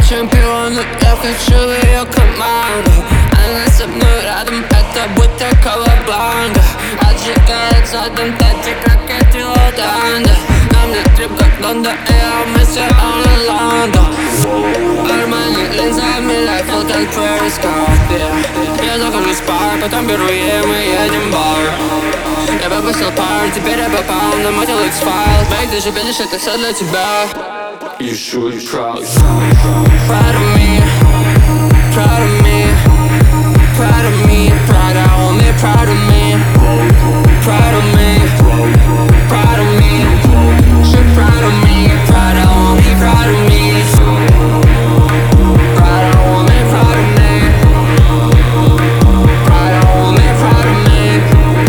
чемпионом, я хочу в ее команду. Она со мной рядом, это будто колобанга. Отжигает задом тати, как Этил Данда. На мне трип как Лондон, и я вместе Орландо. Армани линзами, лайфл так перископ. Я захожу в спар, потом беру ей, мы едем в бар. Я пропустил пар, теперь я попал на мой X-файл. Бэк, ты же видишь, это все для тебя. You should be proud. Proud of me, proud of me, proud of me, proud of me, proud of me, proud of me, proud of me. She proud of me, proud of me, proud of me, proud of me, proud of me, proud of me, proud of me.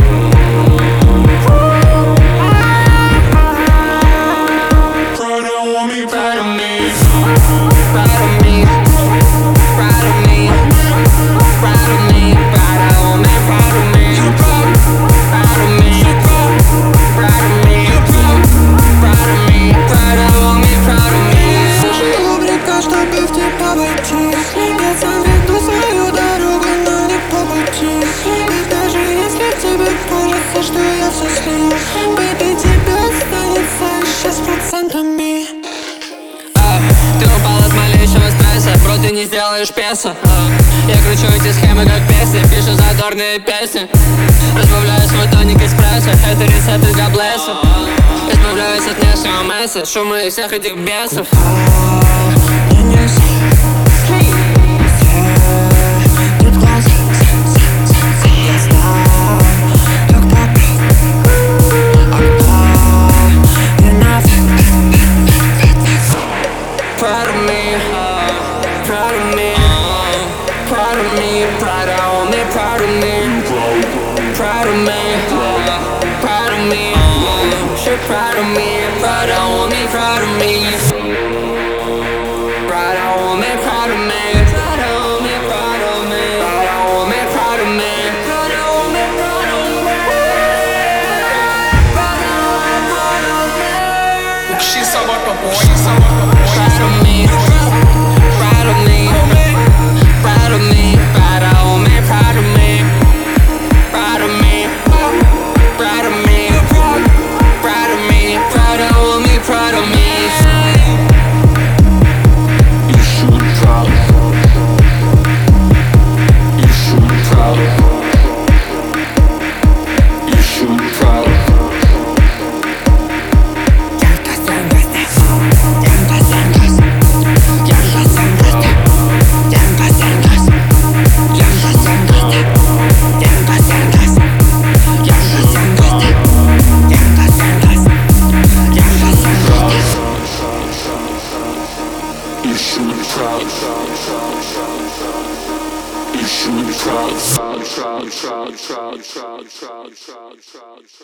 Proud of me, proud of me, proud of me, proud of me, proud of me, proud of me, proud of me, proud of me, proud of me, proud of me, proud of me. Слушай, рубрика, чтобы в тебя войти. Я сам веду свою дорогу, но не по пути. И даже если тебе кажется, что я все слил, baby, тебе останется еще с процентами. Ты упал от малейшего стресса, бро, ты не сделаешь песо. Я кручу эти схемы как песни, пишу задорные песни. Разбавляю свой тоник эспрессо, это рецепты для блессов. Избавляюсь от внешнего месса, шума и всех этих бесов. Proud of me, proud of me, proud of me, proud of me, proud of me, proud of me, proud of me. She proud of me, proud of me, proud of me, proud of me, proud of me, proud of me, proud of me, proud of me, proud of me, proud of me, proud of me. She so like a boy, you so like a boy. Proud of me, proud of me, proud of me, proud of me, proud of me, proud of me, proud of me, proud of me, proud of me, proud of me. You should be proud. You should be proud. You should be proud. You should be proud. You should be proud.